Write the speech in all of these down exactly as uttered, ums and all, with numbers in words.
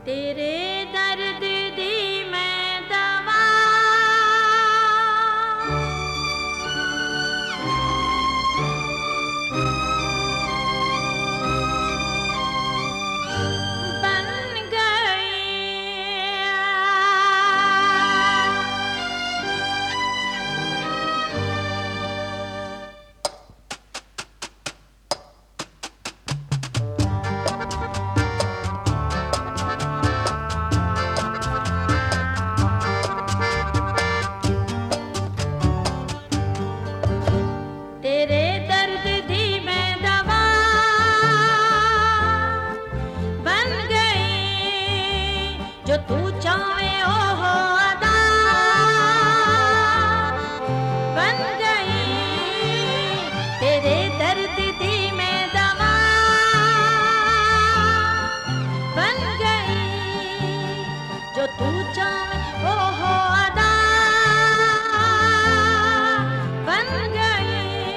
तेरे दर्द दी मैं दवा, बन गई। तेरे दर्द दी मैं दवा, बन गई। जो तू चाहे ओ हो अदा, बन गई। तेरे दर्द दी मैं दवा, बन गई। जो तू चाहे ओ हो अदा, बन गई।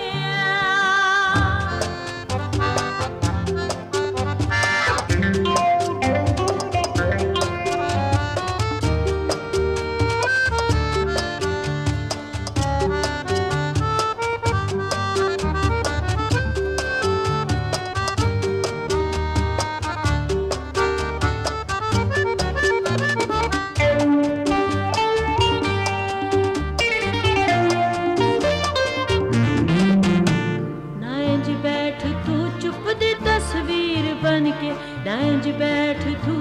बैठ तू चुप दी तस्वीर बन के, डांज बैठ तू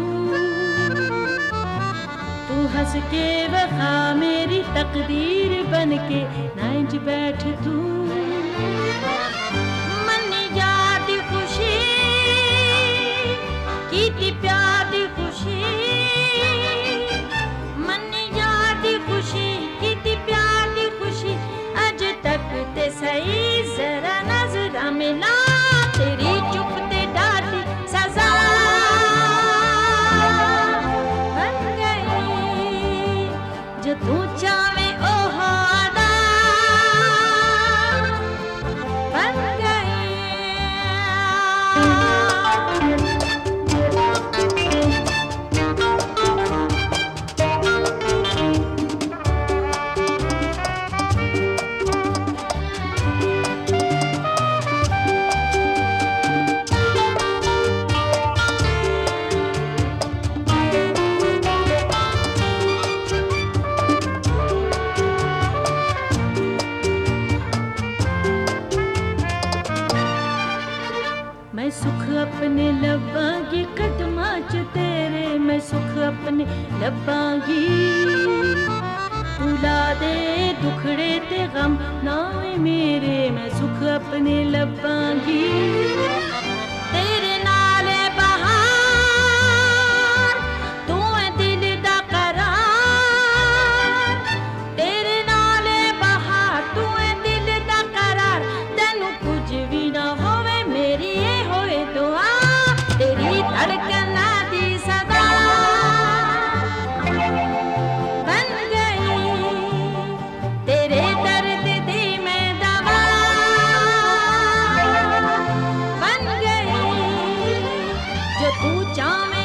तू हंस के वफा मेरी तकदीर बन के, डांज बैठ तू। मन याद खुशी की थी प्यार दी खुशी, मन याद खुशी की थी प्यार दी खुशी। अज तक ते सही जरा नजरा मिला, तेरी चुप ते डाली सजा बन गई। जो तू चाहे ओ हो अदा, बन गई। मैं सुख अपने लबांगी कदमां च तेरे, मैं सुख अपने लबांगी। भुला दे दुखड़े ते गम नाए मेरे, मैं सुख अपने लबांगी। तेरे नाल बहार तू है दिल दा करार, तेरे नाल बहार तू है दिल दा करार। तेनू कुछ भी ना होवे मेरी दुआ, तेरी धड़कन दी सदा बन गई। तेरे दर्द दी मैं दवा, बन गई। जो तू चाहे